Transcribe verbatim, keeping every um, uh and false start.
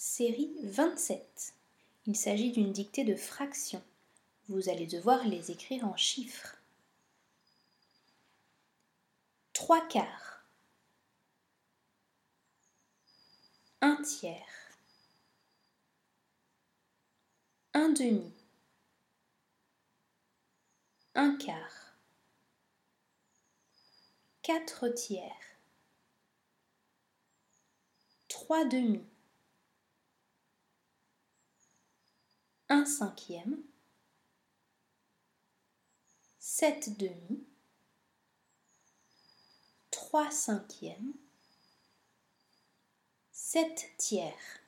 Série vingt-sept. Il s'agit d'une dictée de fractions. Vous allez devoir les écrire en chiffres. Trois quarts. Un tiers. Un demi. Un quart. Quatre tiers. Trois demi. Un cinquième. Sept demi. Trois cinquièmes. Sept tiers.